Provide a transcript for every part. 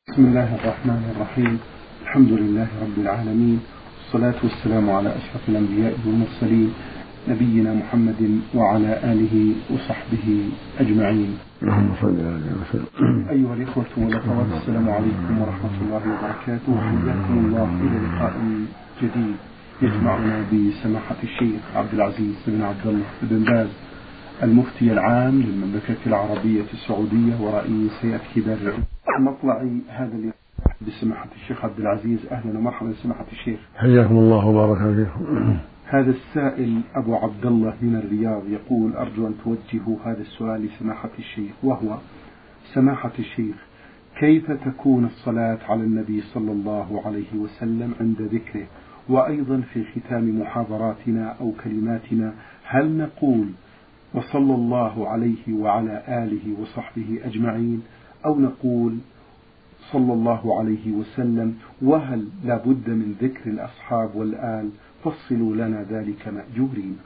بسم الله الرحمن الرحيم. الحمد لله رب العالمين، والصلاة والسلام على أشرف الأنبياء والمرسلين نبينا محمد وعلى آله وصحبه أجمعين. اللهم صل على وسلم. أيها الإخوة والأخوات، السلام عليكم ورحمة الله وبركاته، وحياكم الله إلى لقاء جديد يجمعنا بسماحة الشيخ عبد العزيز بن عبد الله بن باز، المفتي العام للمملكة العربية السعودية ورئيس هيئة كبار العلماء. مطلع هذا اللقاء بسماحة الشيخ عبد العزيز، أهلا ومرحبا سماحة الشيخ. حياكم الله وبارك فيكم. هذا السائل أبو عبد الله من الرياض يقول: أرجو أن توجهوا هذا السؤال لسماحة الشيخ، وهو: سماحة الشيخ، كيف تكون الصلاة على النبي صلى الله عليه وسلم عند ذكره؟ وأيضا في ختام محاضراتنا أو كلماتنا هل نقول وصلى الله عليه وعلى آله وصحبه أجمعين، أو نقول صلى الله عليه وسلم؟ وهل لا بد من ذكر الأصحاب والآل؟ فصلوا لنا ذلك مأجورين.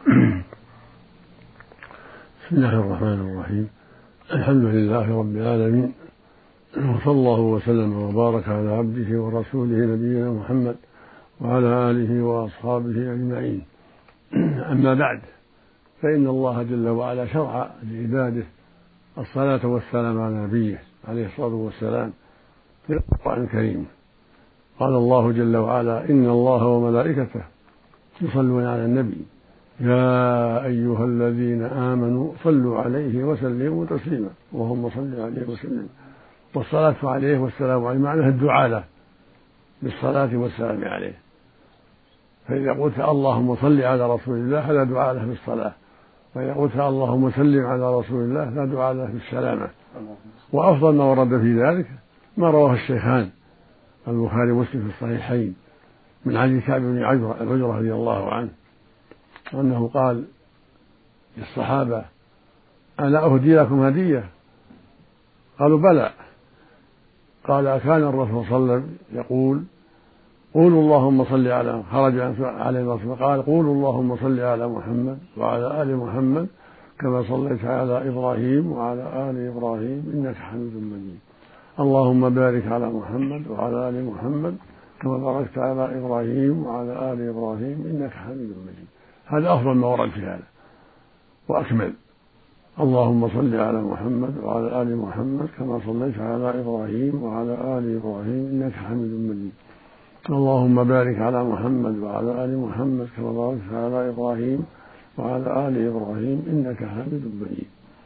بسم الله الرحمن الرحيم. الحمد لله رب العالمين، وصلى الله وسلم وبارك على عبده ورسوله نبينا محمد وعلى آله وأصحابه أجمعين. أما بعد، فإن الله جل وعلا شرع لعباده الصلاة والسلام على نبيه عليه الصلاة والسلام في القرآن الكريم. قال الله جل وعلا: إن الله وملائكته يصلون على النبي يا أيها الذين آمنوا صلوا عليه وسلموا تسليما. اللهم صل عليه وسلم. والصلاة عليه والسلام عليه معناها الدعاء له بالصلاة والسلام عليه. فإذا قلت اللهم صل على رسول الله فلا دعاء له بالصلاة، وإذا قلت اللهم سلم على رسول الله لا دعاء له بالسلامة. وأفضل ما ورد في ذلك ما رواه الشيخان البخاري ومسلم في الصحيحين من حديث كعب بن عجرة رضي الله عنه أنه قال للصحابة: ألا أهدي لكم هدية؟ قالوا: بلى. قال: كان الرسول صلى الله عليه وسلم يقول: قولوا اللهم صل على، خرج عليه الرسول قال: قولوا اللهم صل على محمد وعلى آل محمد كما صليت على إبراهيم وعلى آل إبراهيم إنك حميد مجيد. اللهم بارك على محمد وعلى آل محمد كما باركت على إبراهيم وعلى آل إبراهيم إنك حميد مجيد. هذا أفضل ما ورد في هذا وأكمل. اللهم صل على محمد وعلى آل محمد كما صليت على إبراهيم وعلى آل إبراهيم إنك حميد مجيد. اللهم بارك على محمد وعلى آل محمد كما باركت على إبراهيم وعلى آل إبراهيم إنك حميد مجيد.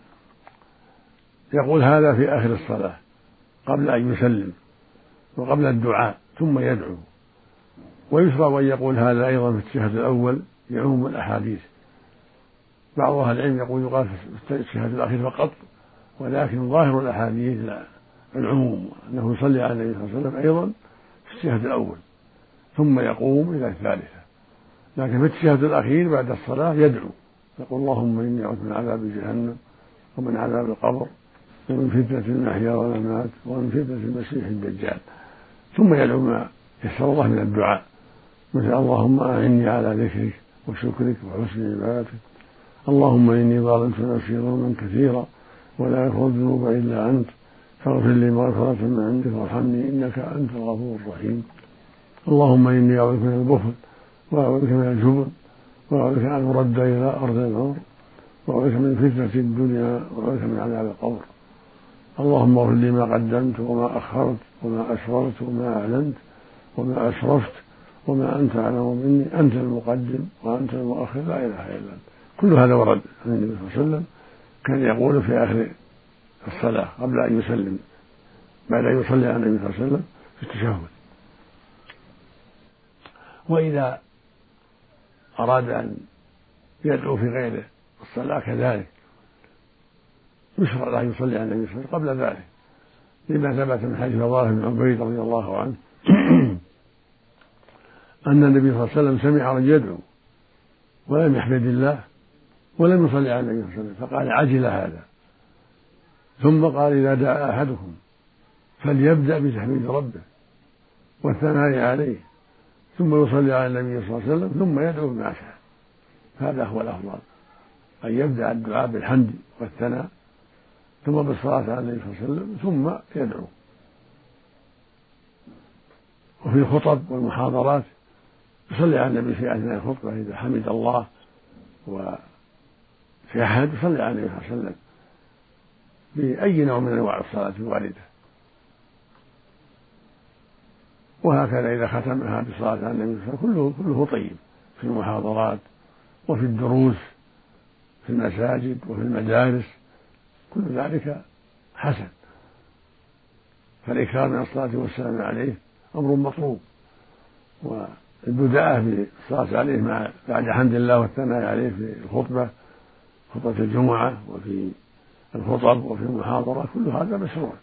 يقول هذا في آخر الصلاة قبل أن يسلم وقبل الدعاء، ثم يدعو. ويشرع أن يقول هذا أيضا في التشهد الأول يعم الأحاديث. بعض أهل العلم يقال في التشهد الأخير فقط، ولكن ظاهر الأحاديث العموم، أنه يصلي على النبي صلى الله عليه وسلم أيضا في التشهد الأول ثم يقوم إلى الثالثة. لكن في التشهد الأخير بعد الصلاة يدعو، يقول: اللهم إني أعوذ من عذاب جهنم ومن عذاب القبر ومن فتنة المحيا والممات ومن فتنة المسيح الدجال. ثم يدعو ما يسر الله من الدعاء، مثل: اللهم أعني على ذكرك وشكرك وحسن عبادتك. اللهم إني ظلمت نفسي ظلما كثيرا ولا يغفر الذنوب إلا أنت فاغفر لي مغفرة من عندك وارحمني إنك أنت الغفور الرحيم. اللهم إني أعوذ من البخل وأعوذ من الجبن وأعوذ أن أرد إلى أرض العمر وأعوذ من فتنة الدنيا وأعوذ من عذاب القبر. اللهم اغفر لي ما قدمت وما أخرت وما أسررت وما أعلنت وما أسرفت وما أنت أعلم مني، أنت المقدم وأنت المؤخر لا إله إلا أنت. كل هذا ورد عن النبي صلى الله عليه وسلم، كان يقول في آخر الصلاة قبل أن يسلم بعد أن يصلي على النبي صلى الله عليه وسلم في التشهد. وإذا أراد أن يدعو في غير الصلاة كذلك يشرع له أن يصلي على النبي صلى الله عليه وسلم قبل ذلك، لما ثبت من حديث فضالة بن عبيد رضي الله عنه أن النبي صلى الله عليه وسلم سمع رجل يدعو ولم يحمد الله ولم يصلي على النبي صلى الله عليه وسلم، فقال: عجل هذا. ثم قال: إذا دعا أحدكم فليبدأ بتحميد ربه والثناء عليه ثم يصلي على النبي صلى الله عليه وسلم ثم يدعو بما شاء. هذا هو الأفضل، أن يبدأ الدعاء بالحمد والثناء ثم بالصلاة على النبي صلى الله عليه وسلم ثم يدعو. وفي الخطب والمحاضرات يصلي على النبي في أثناء الخطبة إذا حمد الله، وفي أحد يصلي على النبي صلى الله عليه وسلم بأي نوع من أنواع الصلاة الواردة. وهكذا إذا ختمها بصلاة على النبي صلى الله عليه وسلم كله طيب في المحاضرات وفي الدروس في المساجد وفي المدارس، كل ذلك حسن. فالإكثار من الصلاة والسلام عليه أمر مطلوب، والبداءة بالصلاة عليه بعد حمد الله والثناء عليه في الخطبة، خطبة الجمعة وفي الخطب وفي المحاضرة، كل هذا مشروع.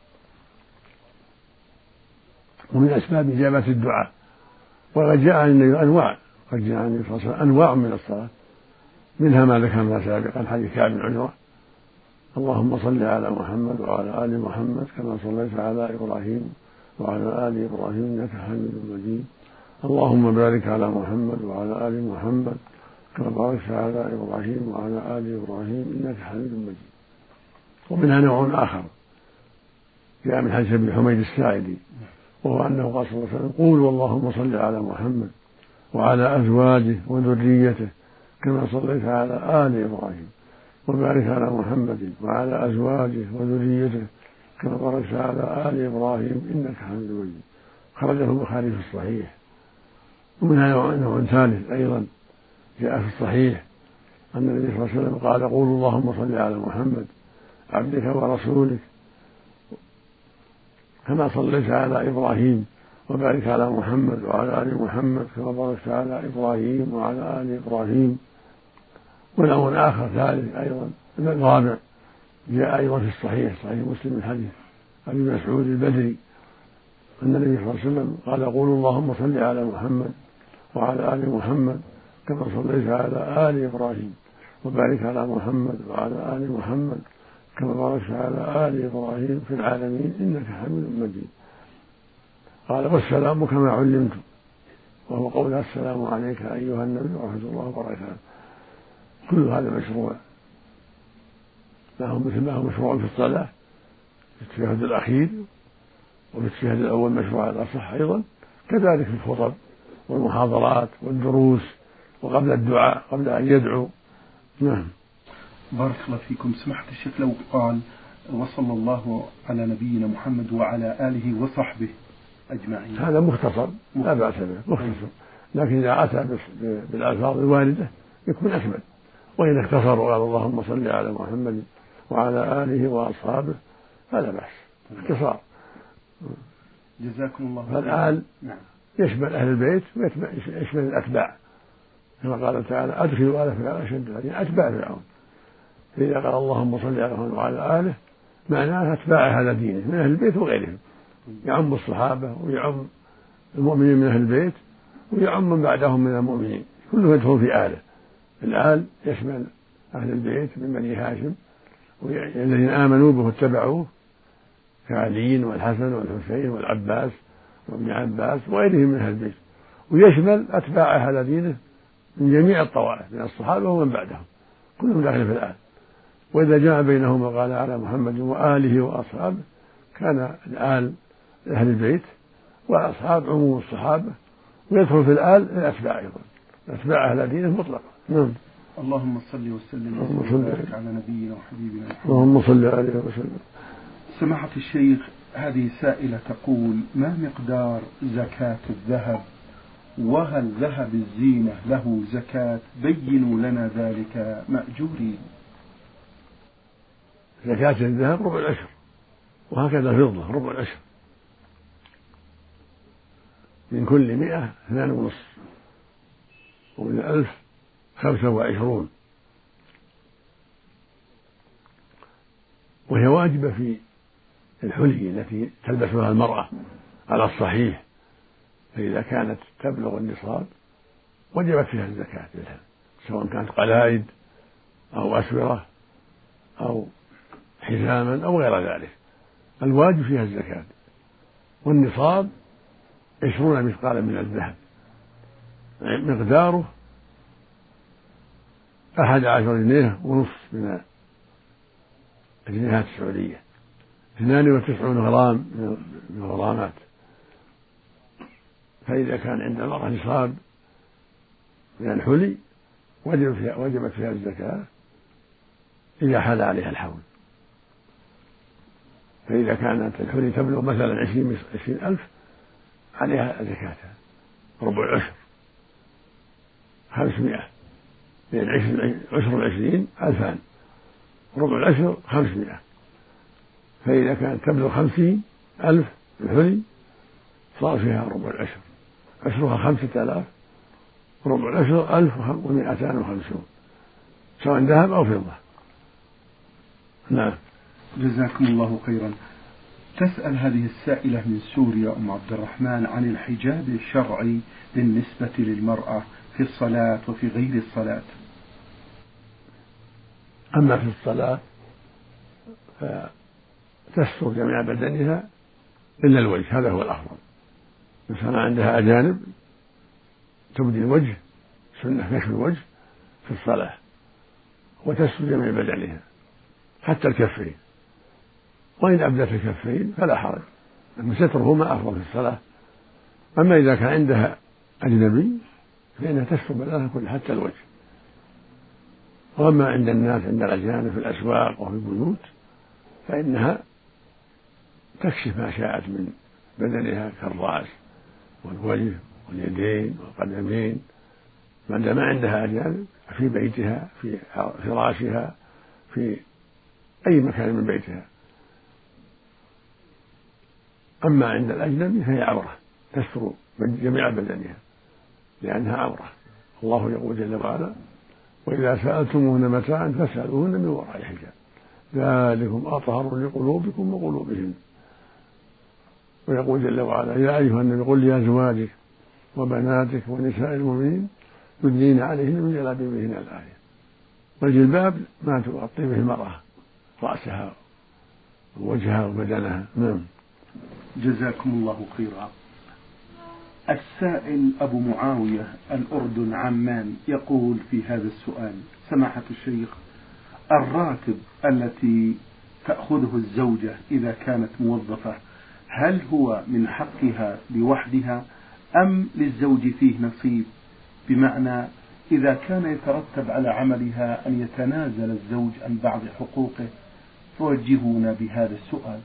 ومن أسباب إجابة الدعاء. وقد جاء عن النبي أنواع، قد جاء عن النبي صلى الله عليه وسلم أنواع من الصلاة، منها ما ذكرنا سابقا حديث كعب بن عجرة: اللهم صل على محمد وعلى آل محمد كما صليت على إبراهيم وعلى آل إبراهيم إنك حميد مجيد، اللهم بارك على محمد وعلى آل محمد كما باركت على إبراهيم وعلى آل إبراهيم إنك حميد مجيد. ومنها نوع آخر جاء من حديث ابن حميد الساعدي، وهو أنه قال صلى الله عليه وسلم: قولوا اللهم صل على محمد وعلى أزواجه وذريته كما صليت على آل إبراهيم، وبارك على محمد وعلى أزواجه وذريته كما باركت على آل إبراهيم إنك حميد مجيد. خرجه البخاري في الصحيح. ومنها نوع ثالث أيضا جاء في الصحيح أن النبي صلى الله عليه وسلم قال: قولوا اللهم صل على محمد عبدك ورسولك كما صليت على إبراهيم، وبارك على محمد وعلى آل محمد كما باركت على إبراهيم وعلى آل إبراهيم. ونوع آخر ثالث أيضا الرابع جاء أيضا في الصحيح، صحيح مسلم من حديث أبي مسعود البدري أن النبي صلى الله عليه وسلم قال: قولوا اللهم صل على محمد وعلى آل محمد كما صليت على آل إبراهيم، وبارك على محمد وعلى آل محمد كما باركت على آل إبراهيم في العالمين إنك حميد مجيد. قال: والسلام كما علمتم، وهو قول السلام عليك أيها النبي ورحمة الله وبركاته. كل هذا مشروع، مثل ما هو مشروع في الصلاة في التشهد الأخير، وفي التشهد الأول مشروع على الأصح أيضا، كذلك في الخطب والمحاضرات والدروس وقبل الدعاء قبل أن يدعو. نعم. بارك الله فيكم. سمحت الشيخ لو قال: وصلى الله على نبينا محمد وعلى آله وصحبه أجمعين، هذا مختصر لا بأس به، مختصر، لكن إذا أتى بالألفاظ الواردة يكون أكمل. وإذا اختصر وقال اللهم صل على محمد وعلى آله وأصحابه فلا بأس، اختصار. جزاكم الله خيرا. فالآل يشمل أهل البيت ويشمل الأتباع، كما قال تعالى: أدخلوا آل فرعون أشد العذاب، أتباع فرعون. فإذا قال اللهم صل على محمد وعلى آله معناه أتباع على دينه من أهل البيت وغيرهم، يعم الصحابة ويعم المؤمنين من أهل البيت ويعم من بعدهم من المؤمنين، كله يدخل في آله. الآل يشمل أهل البيت من بني هاشم الذين آمنوا به واتبعوه كعلي والحسن والحسين والعباس وابن عباس وغيرهم من أهل البيت، ويشمل أتباع على دينه من جميع الطوائف من الصحابة ومن بعدهم، كلهم داخل في الآل. وإذا جاء بينهما قال على محمد وآله وأصحابه، كان الآل أهل البيت والأصحاب عموم الصحابة، ويدخل في الآل الأتباع أيضا، أتباع أهل دينه مطلقا. نعم. اللهم صل وسلم وبارك على نبينا وحبيبنا محمد. اللهم صل عليه وسلم. سماحة الشيخ، هذه سائلة تقول: ما مقدار زكاة الذهب؟ وهل ذهب الزينة له زكاة؟ بينوا لنا ذلك مأجورين. زكاة الذهب ربع العشر، وهكذا الفضة ربع العشر، من كل 100 2.5، ومن 1000 25، وهي واجبة في الحلي التي تلبسها المرأة على الصحيح، فإذا كانت تبلغ النصاب وجبت فيها الزكاة منها، سواء كانت قلائد أو أسورة أو حزاما أو غير ذلك، الواجب فيها الزكاة. والنصاب 20 مثقالا من الذهب، مقداره 11.5 جنيه من الجنيهات السعودية، 92 غرام من الغرامات، فإذا كان عند المرأة نصاب من الحلي وجبت فيها الزكاة إذا حال عليها الحول. فإذا كانت الحلي تبلغ مثلا 20,000 عليها زكاتها ربع العشر 500، لأن عشر 20 2,000، ربع العشر 500. فإذا كانت تبلغ 50,000 الحلي صار فيها ربع العشر، عشرها 5,000، ربع العشر 1,250 سواء ذهب أو فضة. نعم. جزاكم الله خيرا. تسأل هذه السائلة من سوريا أم عبد الرحمن عن الحجاب الشرعي بالنسبة للمرأة في الصلاة وفي غير الصلاة. أما في الصلاة فتستر جميع بدنها إلا الوجه، هذا هو الأفضل. إن كان عندها أجانب تبدي الوجه، سنة كشف الوجه في الصلاة، وتستر جميع بدنها حتى الكفين، وإن أبدت الكفين فلا حرج، أن سترهما أفضل في الصلاة. أما إذا كان عندها أجنبي فإنها تستر بدنها كلها حتى الوجه. وأما عند الناس، عند الأجانب في الأسواق وفي البيوت، فإنها تكشف ما شاءت من بدنها كالرأس والوجه واليدين والقدمين، ما دام عندها أجانب في بيتها، في فراشها، في أي مكان من بيتها. أما عند الأجنبي فهي عورة، تستر جميع بدنها لأنها عورة. الله يقول جل وعلا: وإذا سألتموهن متاعا فاسألوهن من وراء حجاب ذلكم أطهر لقلوبكم وقلوبهن. ويقول جل وعلا: يا أيها النبي قل لأزواجك وبناتك ونساء المؤمنين يدنين عليهن من جلابيبهن الآية. والجلباب ما تغطي به المرأة رأسها ووجهها وبدنها. نعم. جزاكم الله خيرا. السائل أبو معاوية الأردن عمان يقول في هذا السؤال: سماحة الشيخ، الراتب التي تأخذه الزوجة إذا كانت موظفة هل هو من حقها لوحدها أم للزوج فيه نصيب؟ بمعنى إذا كان يترتب على عملها أن يتنازل الزوج عن بعض حقوقه، فوجهونا بهذا السؤال.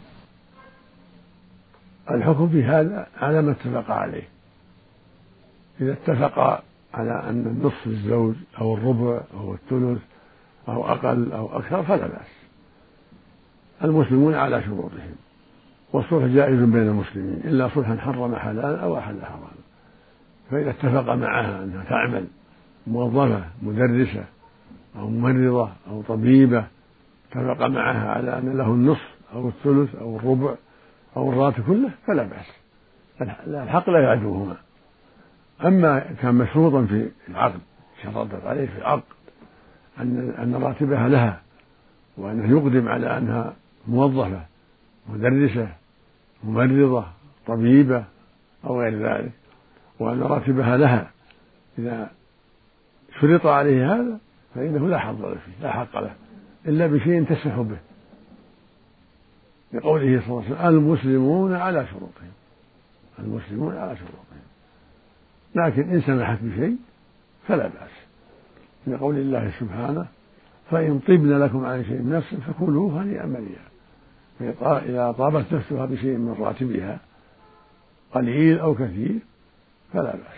الحكم في هذا على ما اتفق عليه. إذا اتفق على أن النصف للزوج أو الربع أو الثلث أو أقل أو أكثر فلا بأس. المسلمون على شروطهم، والصلح جائز بين المسلمين إلا صلحا حرم حلالا أو أحل حراما. فإذا اتفق معها أنها تعمل موظفة مدرسة أو ممرضة أو طبيبة، اتفق معها على أن له النصف أو الثلث أو الربع أو الراتب كله فلا بأس، الحق لا يعدوهما. أما كان مشروطا في العقد، شرطت عليه في العقد أن راتبها لها، وأنه يقدم على أنها موظفة مدرسة ممرضة طبيبة أو غير ذلك، وأن راتبها لها، إذا شرط عليه هذا فإنه لا حظ له فيه، لا حق له إلا بشيء تسمح به، لقوله صلى الله عليه وسلم: المسلمون على شروطهم، المسلمون على شروطهم. لكن إن سمحت بشيء فلا بأس، لقول الله سبحانه: فإن طبن لكم عن شيء من نفس فكلوه هنيئا مريئا. إذا طابت نفسها بشيء من راتبها قليل أو كثير فلا بأس.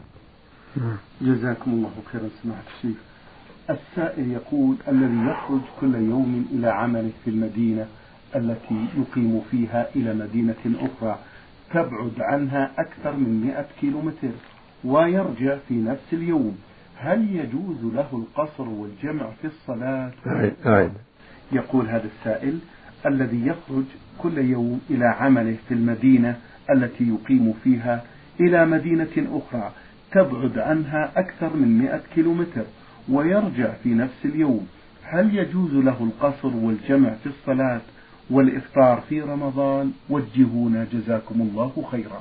جزاكم الله خيرا سماحة الشيخ. السائل يقول: الذي يخرج كل يوم إلى عمله في المدينة التي يقيم فيها إلى مدينة أخرى تبعد عنها أكثر من 100 كيلومتر ويرجع في نفس اليوم، هل يجوز له القصر والجمع في الصلاة؟ يقول هذا السائل: الذي يخرج كل يوم إلى عمله في المدينة التي يقيم فيها إلى مدينة أخرى تبعد عنها أكثر من 100 كيلومتر ويرجع في نفس اليوم، هل يجوز له القصر والجمع في الصلاة والإفطار في رمضان؟ وجهونا جزاكم الله خيرا.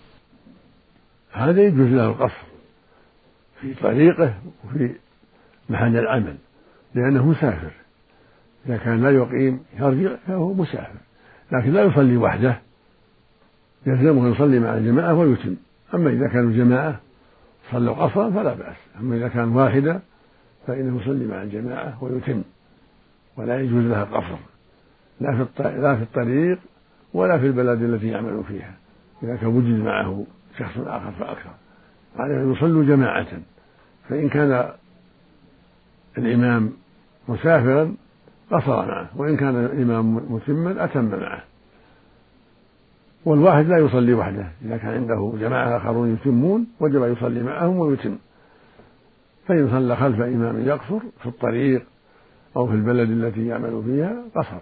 هذا يجوز له القصر في طريقه وفي محل العمل، لأنه مسافر. إذا كان لا يقيم يرجع فهو مسافر، لكن لا يصلي وحده، يلزمه يصلي مع الجماعة ويتم. أما إذا كانوا جماعة صلوا قصرا فلا بأس، أما إذا كان واحدة فإنه يصلي مع الجماعة ويتم، ولا يجوز لها القصر لا في الطريق ولا في البلد التي يعمل فيها، إذا كان وجد معه شخص آخر فأكثر، عليه أن يصلوا جماعة. فإن كان الإمام مسافرا قصر معه، وإن كان الإمام متما أتم معه. والواحد لا يصلي وحده، إذا كان عنده جماعة آخرون يتمون وجب يصلي معهم ويتم. فإن صلى خلف إمام يقصر في الطريق أو في البلد التي يعمل فيها قصر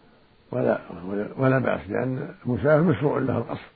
ولا بأس، لأن المسافر مشروع له القصر.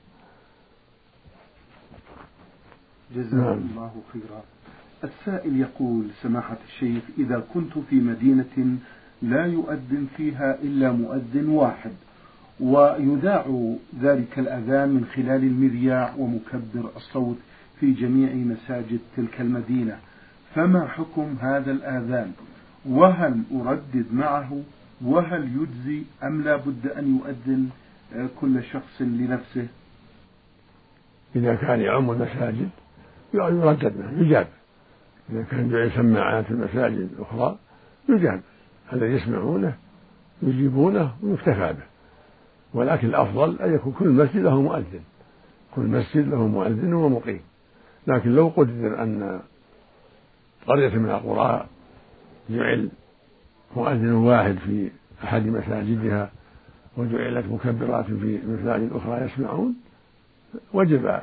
جزاكم الله خيرا. السائل يقول: سماحة الشيخ، إذا كنت في مدينة لا يؤذن فيها إلا مؤذن واحد، ويذاع ذلك الأذان من خلال المذياع ومكبر الصوت في جميع مساجد تلك المدينة، فما حكم هذا الآذان؟ وهل أردد معه؟ وهل يجزي أم لا بد أن يؤذن كل شخص لنفسه؟ إذا كان يعم المساجد يردد معه يجاب، إذا كان جاء سماعات المساجد الأخرى يجاب، الذي يسمعونه يجيبونه ويكتفى به. ولكن الأفضل أن يكون كل مسجد له مؤذن، كل مسجد له مؤذن ومقيم. لكن لو قدر أن قرية من القرى جعل مؤذن واحد في أحد مساجدها وجعلت مكبرات في مساجد أخرى يسمعون، وجب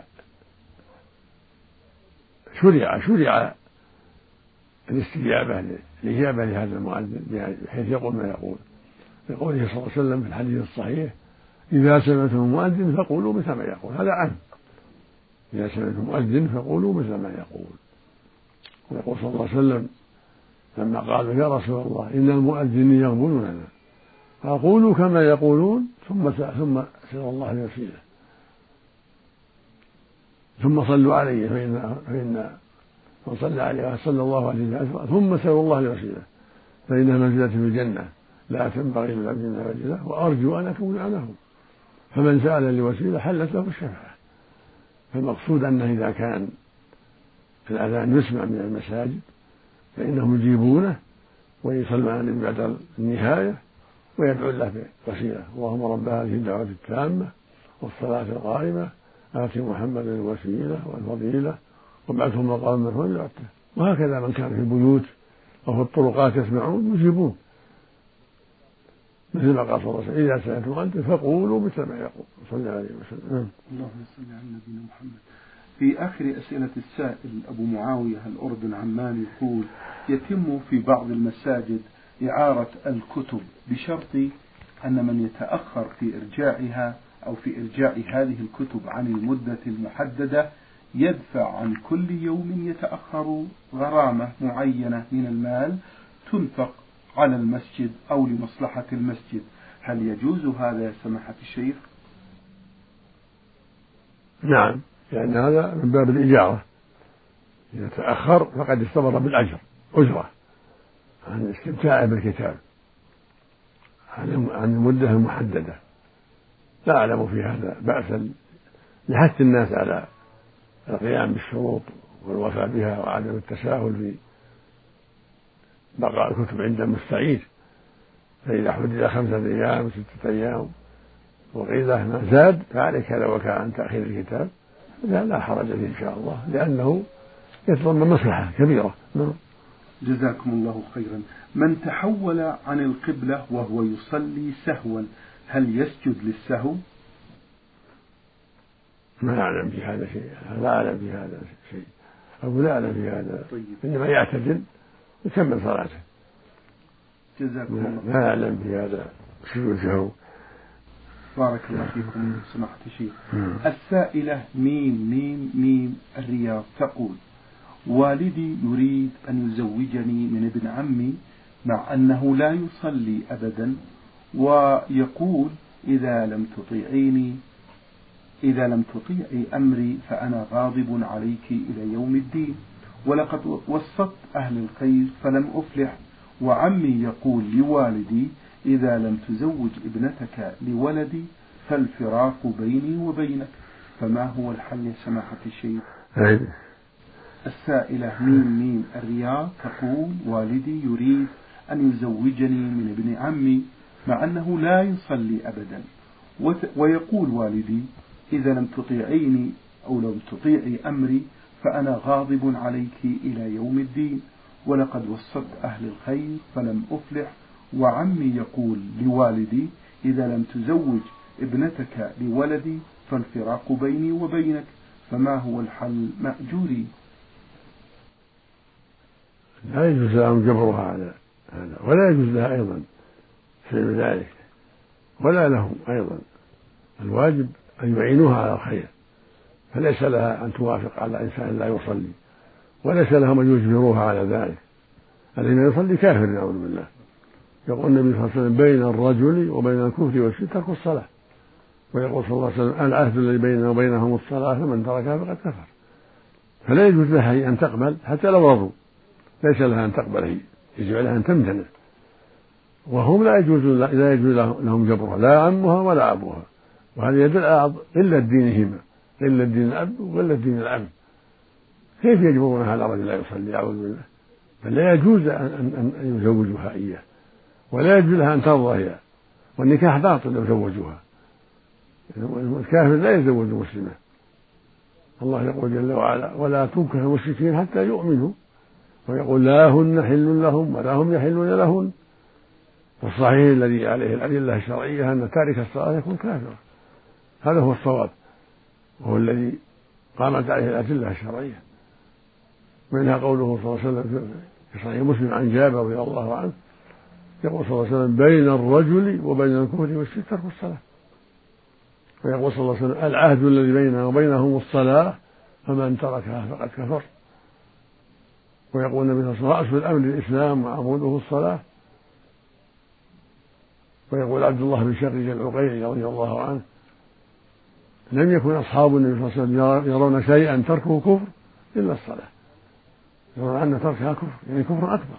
شرع الاستجابة لهذا المؤذن بحيث يقول ما يقول، لقوله صلى الله عليه وسلم في الحديث الصحيح: إذا سمعتم المؤذن فقولوا مثل ما يقول. هذا عام، إذا سمعتم المؤذن فقولوا مثل ما يقول. ويقول صلى الله عليه وسلم لما قالوا: يا رسول الله إن المؤذنين يغبنوننا، فقولوا كما يقولون ثم سألوا الله الوسيلة، ثم صلوا عليه فإن من صلى عليه صلى الله عليه وسلم، ثم سألوا الله الوسيلة فإنها منزلة في الجنة لا تنبغي للعبد من رجله، وأرجو أن أكون عنهم. فمن سأل الوسيلة حلت له الشفاعة. فالمقصود أنه إذا كان الأذان يسمع من المساجد فإنهم يجيبونه ويصلون على النبي بعد النهاية ويدعو له بالوسيلة: اللهم رب هذه الدعوة التامة والصلاة القائمة آت محمدا الوسيلة والفضيلة وابعثه مقاما محمودا. وهكذا من كان في البيوت أو في الطرقات يسمعون يجيبون، مثل ما قال صلى الله عليه وسلم: إذا سألتم أنتم فقولوا مثل ما يقول صلى الله عليه وسلم. اللهم صل على نبينا محمد. في آخر أسئلة السائل أبو معاوية الأردن عمان يقول: يتم في بعض المساجد إعارة الكتب بشرط أن من يتأخر في إرجاعها أو في إرجاع هذه الكتب عن المدة المحددة يدفع عن كل يوم يتأخر غرامة معينة من المال تنفق على المسجد أو لمصلحة المسجد. هل يجوز هذا يا سماحة الشيخ؟ نعم، لأن هذا من باب الإجارة، إذا تأخر فقد استمر بالأجر أجرة عن استمتاعه بالكتاب عن المدة المحددة. لا أعلم في هذا بأسا لحث الناس على القيام بالشروط والوفاء بها وعدم التساهل في بقاء الكتب عند المستعير. فإذا حدد 5 أيام 6 أيام وقيل ما زاد فعليك لو كان عن تأخير الكتاب لا حرج فيه إن شاء الله، لأنه يتضمن مصلحة كبيرة. جزاكم الله خيرا. من تحول عن القبلة وهو يصلي سهوا هل يسجد للسهو؟ ما أعلم في هذا شيء، لا أعلم في هذا شيء، أو لا أعلم في هذا. طيب. إنما يعتدل يكمل صلاته. جزاكم الله. لا أعلم في هذا سهو. بارك الله فيكم سماحة الشيخ. السائلة ميم الرياض تقول: والدي يريد أن يزوجني من ابن عمي مع أنه لا يصلي أبدا، ويقول: إذا لم تطيعي أمري فأنا غاضب عليك إلى يوم الدين، ولقد وسطت أهل الخير فلم أفلح، وعمي يقول لوالدي: إذا لم تزوج ابنتك لولدي فالفراق بيني وبينك، فما هو الحل يا سماحة الشيخ؟ أي. السائلة ميم الرياض تقول والدي يريد أن يزوجني من ابن عمي مع أنه لا يصلي أبدا، ويقول والدي إذا لم تطيعيني أو لم تطيعي أمري فأنا غاضب عليك إلى يوم الدين، ولقد وصلت أهل الخير فلم أفلح، وعمي يقول لوالدي إذا لم تزوج ابنتك لولدي فالفراق بيني وبينك، فما هو الحل مأجوري؟ لا يجوز لهم جبرها على هذا، ولا يجوز لها أيضا فعل ذلك، ولا لهم أيضا. الواجب أن يعينوها على الخير، فليس لها أن توافق على إنسان لا يصلي، وليس لهم أن يجبروها على ذلك. الذي يصلي كافر نعوذ بالله. يقول النبي صلى الله عليه وسلم بين الرجل وبين الكفر والشرك ترك الصلاة، ويقول صلى الله عليه وسلم العهد الذي بيننا وبينهم الصلاة فمن تركها فقد كفر. فلا يجوز لها أن تقبل حتى لو رضوا، ليس لها أن تقبل، هي يجب عليها أن تمتنع، وهم لا يجوز لهم جبرها، لا عمها ولا أبوها. وهذا يدل على قلة دينهما، قلة دين الأب وقلة دين العم. كيف يجبرونها على رجل لا يصلي؟ أعوذ بالله. بل لا يجوز أن يزوجوها إياه، ولا يجوز لها أن ترضى هي، والنكاح باطل لو زوجوها. الكافر لا يزوج المسلمة. الله يقول جل وعلا ولا تنكح المشركين حتى يؤمنوا، ويقول لا هن حل لهم ولا هم يحلون لهن. والصحيح الذي عليه الأدلة الشرعية أن تارك الصلاة يكون كافرا، هذا هو الصواب، وهو الذي قامت عليه الأدلة الشرعية. منها قوله صلى الله عليه وسلم في صحيح مسلم عن جابر رضي الله عنه يقول صلى الله عليه وسلم بين الرجل وبين الكفر والشرك ترك الصلاة. ويقول صلى الله عليه وسلم العهد الذي بيننا وبينهم الصلاة فمن تركها فقد كفر. ويقول النبي صلى الله عليه وسلم رأس الأمر الإسلام وعموده الصلاة. ويقول عبد الله بن شقيق العقيلي رضي الله عنه لم يكن أصحاب النبي صلى الله عليه وسلم يرون شيئا تركه كفر إلا الصلاة، يرون أن تركها كفر يعني كفر أكبر.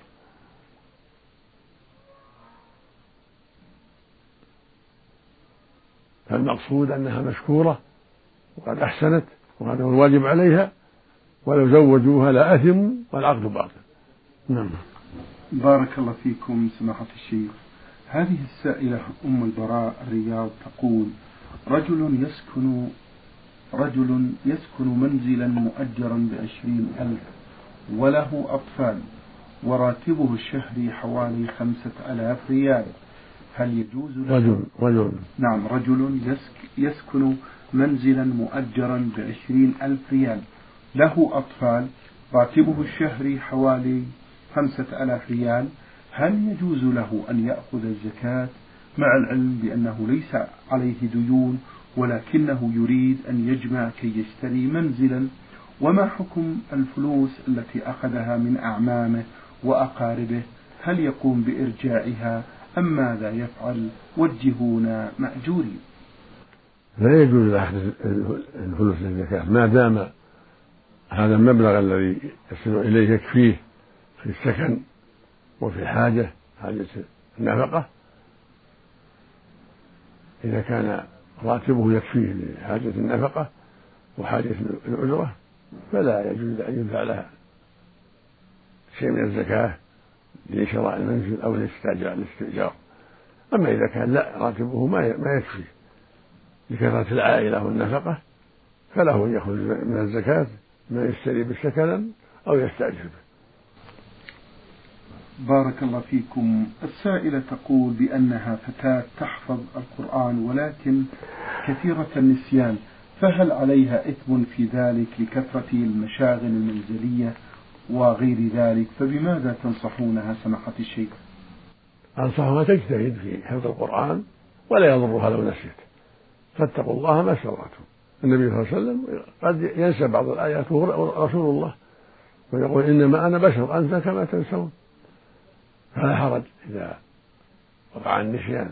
فالمقصود أنها مشكورة وقد أحسنت، وهذا هو الواجب عليها، ولو زوجوها لا أثموا والعقد باطل. نعم. بارك الله فيكم سماحة الشيخ. هذه السائلة أم البراء الرياض تقول رجل يسكن منزلا مؤجرا ب20,000 وله أطفال، وراتبه الشهري حوالي 5,000 ريال، هل يجوز له؟ رجل يسكن منزلا مؤجرا ب20,000 ريال، له أطفال، راتبه الشهري حوالي 5,000 ريال، هل يجوز له أن يأخذ الزكاة مع العلم بأنه ليس عليه ديون ولكنه يريد أن يجمع كي يشتري منزلا؟ وما حكم الفلوس التي أخذها من أعمامه وأقاربه؟ هل يقوم بإرجاعها أم ماذا يفعل؟ وجهونا مأجورين. لا يجوز أخذ الفلوس للزكاة ما دام هذا المبلغ الذي يصل إليه يكفيه في السكن وفي حاجة النفقة. إذا كان راتبه يكفيه لحاجة النفقة وحاجة الأجرة فلا يجوز أن يدفع لها شيء من الزكاة لشراء المنزل أو الاستئجار. أما إذا كان لا راتبه ما يكفي لكثرة العائلة والنفقة فله أن يأخذ من الزكاة ما يشتري بالسكن أو يستأجر به. بارك الله فيكم. السائلة تقول بأنها فتاة تحفظ القرآن ولكن كثيرة النسيان، فهل عليها إثم في ذلك لكثرة المشاغل المنزلية وغير ذلك؟ فبماذا تنصحونها سماحة الشيخ؟ أنصحها تجتهد في حفظ القرآن ولا يضرها لو نسيت، فاتقوا الله ما استطعتم. النبي صلى الله عليه وسلم قد ينسى بعض الآيات وهو رسول الله ويقول إنما أنا بشر أنسى كما تنسون، فلا حرج إذا وقع النسيان.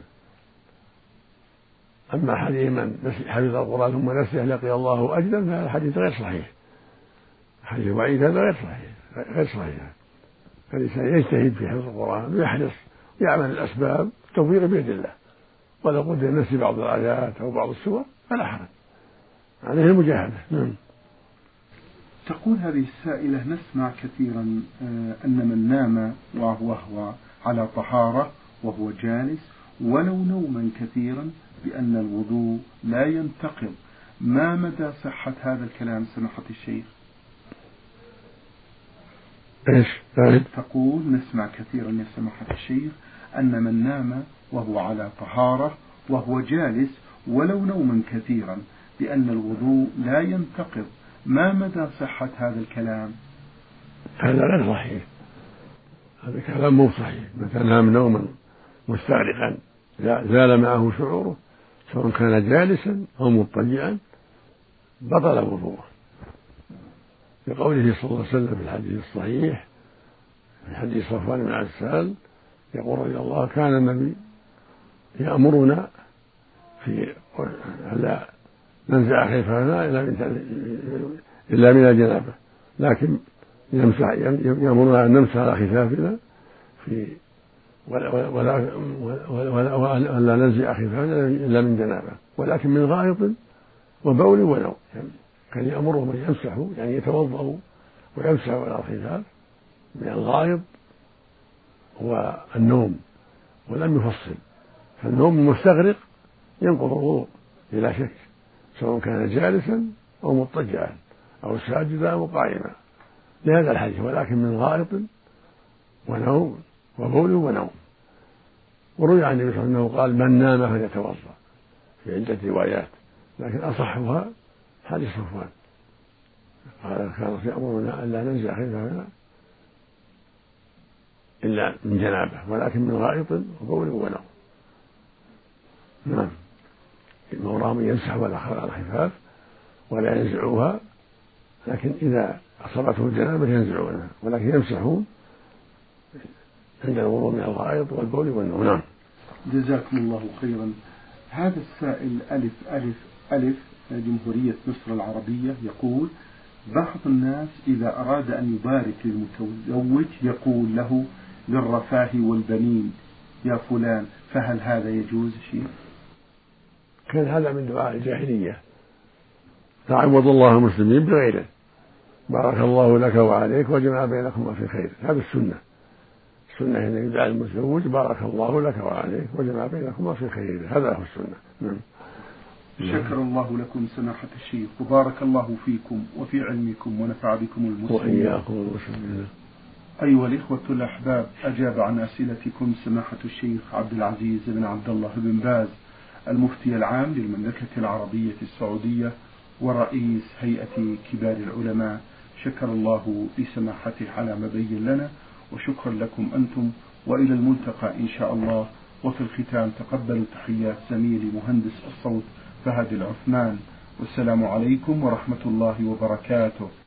أما حديث من حفظ القرآن ثم نسيه لقي الله أجدا فهذا الحديث غير صحيح، حديث وعيد هذا غير صحيح. فالإنسان يجتهد في حفظ القرآن ويحرص ويعمل الأسباب، التوفيق بيد الله، ولو قدر نسي بعض الآيات أو بعض السور فلا حرج. عليه المجاهدة. نعم. تقول هذه السائلة: نسمع كثيرا أن من نام وهو على طهارة وهو جالس ولو نوما كثيرا بأن الوضوء لا ينتقض، ما مدى صحة هذا الكلام سماحة الشيخ؟ إيش؟ تقول: نسمع كثيرا يا سماحة الشيخ أن من نام وهو على طهارة وهو جالس ولو نوما كثيرا بأن الوضوء لا ينتقض، ما مدى صحة هذا الكلام؟ هذا غير صحيح، هذا كلام مو صحيح. متى نام نوما مستغرقا زال معه شعوره سواء كان جالسا أو مضطجعا بطل وضوءه، لقوله صلى الله عليه وسلم في الحديث الصحيح في حديث صفوان بن عسال يقول رضي الله: كان النبي يأمرنا في ألا ننزع خفافنا إلا من الجنابة، لكن يأمرنا أن نمسح على خفافنا ولا ننزع خفافنا إلا من جنابة، ولكن من غائط وبول ونوم. يعني كان يأمرهم أن يمسحوا، يعني يتوضأوا ويمسحوا على الخفاف من الغائط والنوم، ولم يفصل. فالنوم المستغرق ينقض الوضوء بلا شك، سواء كان جالسا أو مضطجعا أو ساجدا أو قائما لهذا الحديث، ولكن من غائط ونوم وبول ونوم. وروي عن النبي صلى الله عليه وسلم قال: من نام فليتوضأ، في عدة روايات، لكن أصحها حديث صفوان قال: كان يأمرنا ألا ننزع خفافنا إلا من جنابه، ولكن من غائط وبول ونوم. نعم، المرام يمسحوا على الخفاف ولا ينزعوها، لكن إذا أصابته الجنابة ينزعونها، ولكن يمسحون عند الوضوء من الغائط والبول والنوم. نعم. جزاكم الله خيرا. هذا السائل ألف ألف ألف جمهورية مصر العربية يقول: بعض الناس إذا أراد أن يبارك للمتزوج يقول له: للرفاه والبنين يا فلان، فهل هذا يجوز شيء؟ كان هذا من دعاء الجاهلية، تعوض الله المسلمين بغيره، بارك الله لك وعليك وجمع بينكما في خير. هذا السنة أن يدعى المتزوج: بارك الله لك وعليك وجمع بينكما في خير. هذا هو السنة. نعم. شكر الله لكم سماحة الشيخ، وبارك الله فيكم وفي علمكم ونفع بكم المسلمين وإياكم المسلمين. أيها الإخوة الأحباب، أجاب عن أسئلتكم سماحة الشيخ عبد العزيز بن عبد الله بن باز، المفتي العام للمملكة العربية السعودية ورئيس هيئة كبار العلماء. شكر الله لسماحته على ما بين لنا، وشكرا لكم أنتم، وإلى الملتقى إن شاء الله. وفي الختام تقبلوا تحيات زميلي مهندس الصوت فهد العثمان، والسلام عليكم ورحمة الله وبركاته.